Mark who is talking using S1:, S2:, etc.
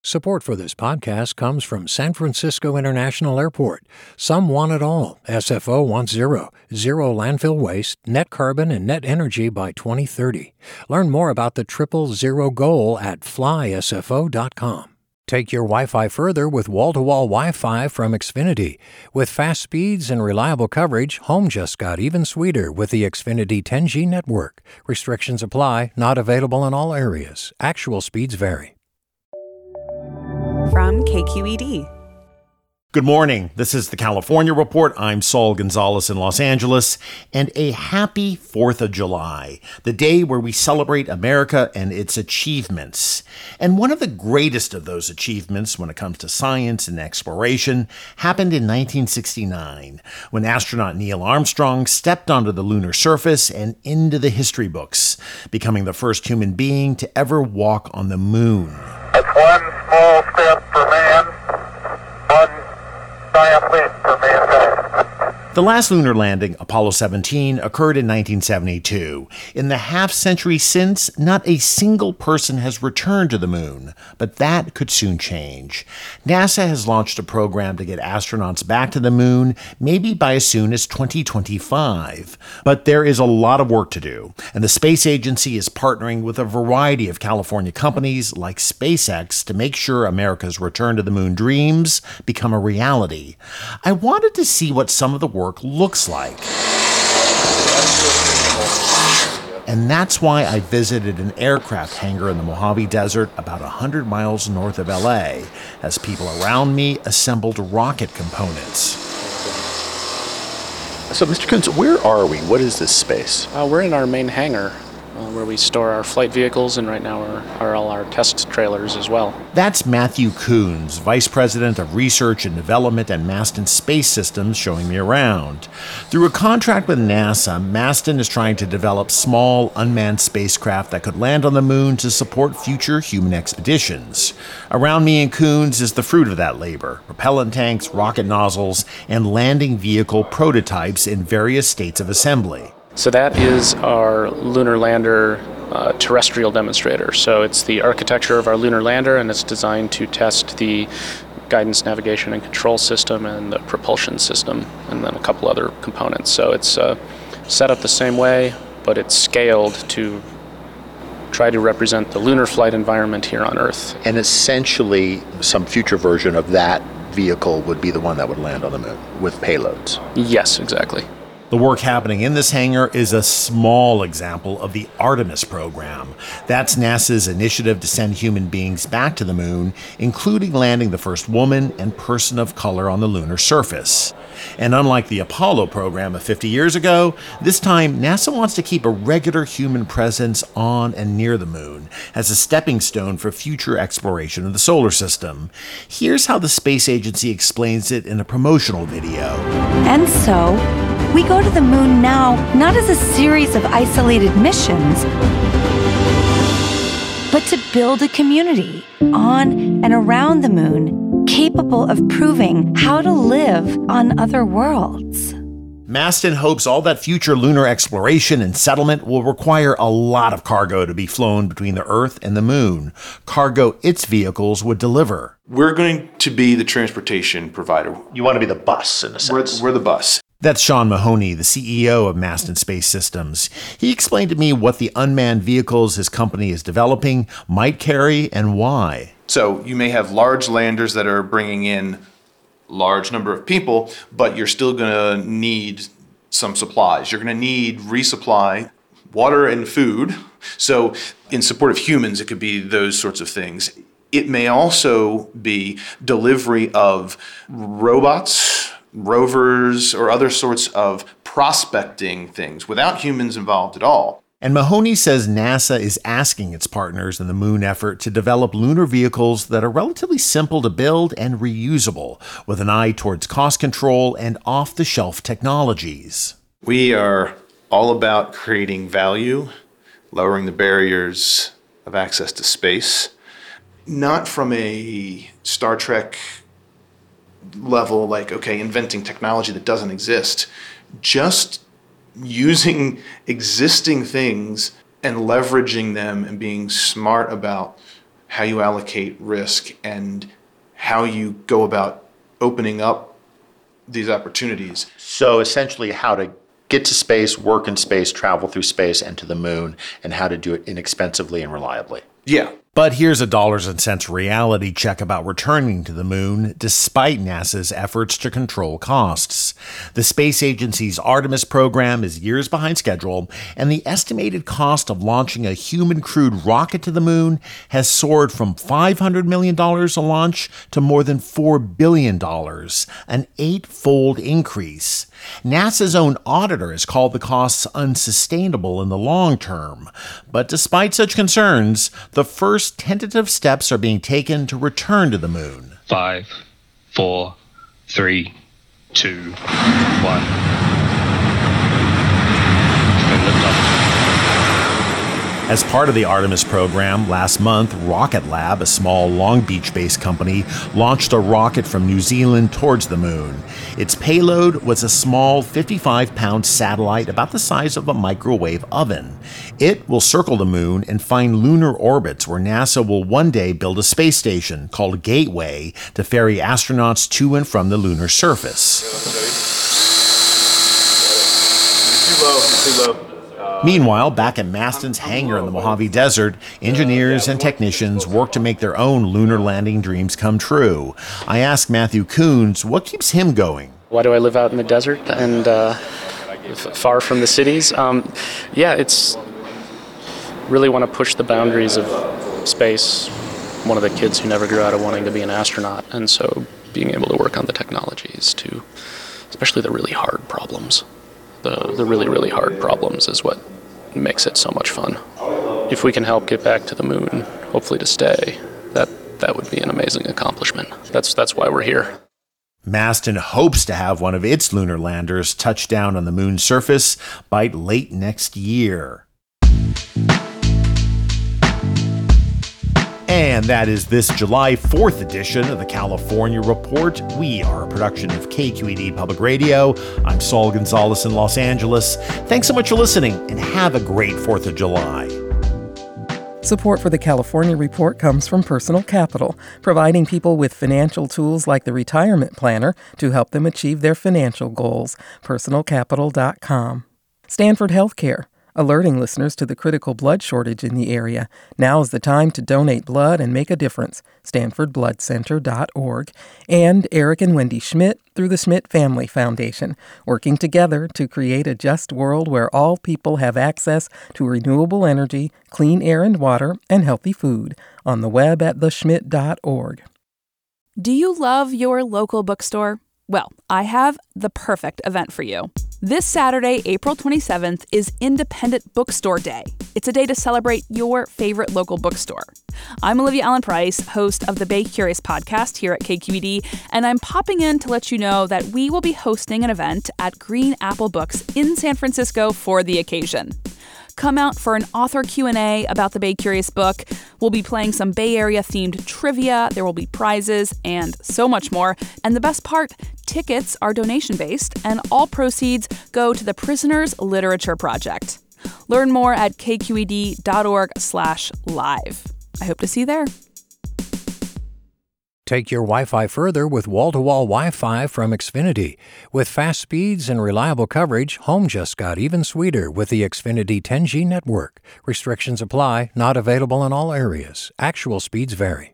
S1: Support for this podcast comes from San Francisco International Airport. Some want it all. SFO wants zero landfill waste, net carbon, and net energy by 2030. Learn more about the Triple Zero goal at flysfo.com. Take your Wi-Fi further with wall-to-wall Wi-Fi from Xfinity. With fast speeds and reliable coverage, home just got even sweeter with the Xfinity 10G network. Restrictions apply, not available in all areas. Actual speeds vary.
S2: From KQED.
S3: Good morning. This is the California Report. I'm Saul Gonzalez in Los Angeles, and a happy 4th of July, the day where we celebrate America and its achievements. And one of the greatest of those achievements when it comes to science and exploration happened in 1969, when astronaut Neil Armstrong stepped onto the lunar surface and into the history books, becoming the first human being to ever walk on the moon.
S4: It's one small step for man, one giant leap for mankind.
S3: The last lunar landing, Apollo 17, occurred in 1972. In the half-century since, not a single person has returned to the moon, but that could soon change. NASA has launched a program to get astronauts back to the moon, maybe by as soon as 2025. But there is a lot of work to do, and the space agency is partnering with a variety of California companies like SpaceX to make sure America's return to the moon dreams become a reality. I wanted to see what some of the work looks like. And that's why I visited an aircraft hangar in the Mojave Desert about 100 miles north of LA, as people around me assembled rocket components.
S5: So, Mr. Coons, where are we? What is this space?
S6: We're in our main hangar, where we store our flight vehicles, and right now are all our test trailers as well.
S3: That's Matthew Coons, Vice President of Research and Development at Mastin Space Systems, showing me around. Through a contract with NASA, Mastin is trying to develop small, unmanned spacecraft that could land on the moon to support future human expeditions. Around me and Coons is the fruit of that labor: propellant tanks, rocket nozzles, and landing vehicle prototypes in various states of assembly.
S6: So that is our lunar lander terrestrial demonstrator. So it's the architecture of our lunar lander, and it's designed to test the guidance, navigation, and control system and the propulsion system, and then a couple other components. So it's set up the same way, but it's scaled to try to represent the lunar flight environment here on Earth.
S5: And essentially, some future version of that vehicle would be the one that would land on the moon with payloads.
S6: Yes, exactly.
S3: The work happening in this hangar is a small example of the Artemis program. That's NASA's initiative to send human beings back to the moon, including landing the first woman and person of color on the lunar surface. And unlike the Apollo program of 50 years ago, this time NASA wants to keep a regular human presence on and near the moon as a stepping stone for future exploration of the solar system. Here's how the space agency explains it in a promotional video.
S7: And so, we go to the moon now, not as a series of isolated missions, but to build a community on and around the moon capable of proving how to live on other worlds.
S3: Mastin hopes all that future lunar exploration and settlement will require a lot of cargo to be flown between the Earth and the moon, cargo its vehicles would deliver.
S8: We're going to be the transportation provider.
S5: You want to be the bus, in a sense.
S8: We're the bus.
S3: That's Sean Mahoney, the CEO of Mastin Space Systems. He explained to me what the unmanned vehicles his company is developing might carry and why.
S8: So you may have large landers that are bringing in large number of people, but you're still going to need some supplies. You're going to need resupply, water and food. So in support of humans, it could be those sorts of things. It may also be delivery of robots, rovers, or other sorts of prospecting things without humans involved at all.
S3: And Mahoney says NASA is asking its partners in the moon effort to develop lunar vehicles that are relatively simple to build and reusable, with an eye towards cost control and off-the-shelf technologies.
S8: We are all about creating value, lowering the barriers of access to space, not from a Star Trek level, like, okay, inventing technology that doesn't exist, just using existing things and leveraging them and being smart about how you allocate risk, and how you go about opening up these opportunities.
S5: So essentially how to get to space, work in space, travel through space, and to the moon, and how to do it inexpensively and reliably.
S8: Yeah.
S3: But here's a dollars and cents reality check about returning to the moon, despite NASA's efforts to control costs. The space agency's Artemis program is years behind schedule, and the estimated cost of launching a human-crewed rocket to the moon has soared from $500 million a launch to more than $4 billion, an 8-fold increase. NASA's own auditor has called the costs unsustainable in the long term. But despite such concerns, the first tentative steps are being taken to return to the moon.
S2: 5, 4, 3, 2, 1. And lift off.
S3: As part of the Artemis program, last month, Rocket Lab, a small Long Beach-based company, launched a rocket from New Zealand towards the moon. Its payload was a small 55-pound satellite about the size of a microwave oven. It will circle the moon and find lunar orbits where NASA will one day build a space station called Gateway to ferry astronauts to and from the lunar surface.
S8: Too low.
S3: Meanwhile, back at Maston's hangar in the Mojave Desert, engineers and technicians work to make their own lunar landing dreams come true. I asked Matthew Coons what keeps him going.
S6: Why do I live out in the desert and far from the cities? It's really want to push the boundaries of space. One of the kids who never grew out of wanting to be an astronaut, and so being able to work on the technologies to, especially the really hard problems. The really, really hard problems is what makes it so much fun. If we can help get back to the moon, hopefully to stay, that would be an amazing accomplishment. That's why we're here.
S3: Maston hopes to have one of its lunar landers touch down on the moon's surface by late next year. And that is this July 4th edition of the California Report. We are a production of KQED Public Radio. I'm Saul Gonzalez in Los Angeles. Thanks so much for listening, and have a great 4th of July.
S9: Support for the California Report comes from Personal Capital, providing people with financial tools like the Retirement Planner to help them achieve their financial goals. PersonalCapital.com. Stanford Healthcare, alerting listeners to the critical blood shortage in the area. Now is the time to donate blood and make a difference. StanfordBloodCenter.org. And Eric and Wendy Schmidt through the Schmidt Family Foundation, working together to create a just world where all people have access to renewable energy, clean air and water, and healthy food. On the web at theschmidt.org.
S10: Do you love your local bookstore? Well, I have the perfect event for you. This Saturday, April 27th, is Independent Bookstore Day. It's a day to celebrate your favorite local bookstore. I'm Olivia Allen Price, host of the Bay Curious podcast here at KQED, and I'm popping in to let you know that we will be hosting an event at Green Apple Books in San Francisco for the occasion. Come out for an author Q&A about the Bay Curious book. We'll be playing some Bay Area-themed trivia. There will be prizes and so much more. And the best part, tickets are donation-based, and all proceeds go to the Prisoners Literature Project. Learn more at kqed.org/live. I hope to see you there.
S1: Take your Wi-Fi further with wall-to-wall Wi-Fi from Xfinity. With fast speeds and reliable coverage, home just got even sweeter with the Xfinity 10G network. Restrictions apply, not available in all areas. Actual speeds vary.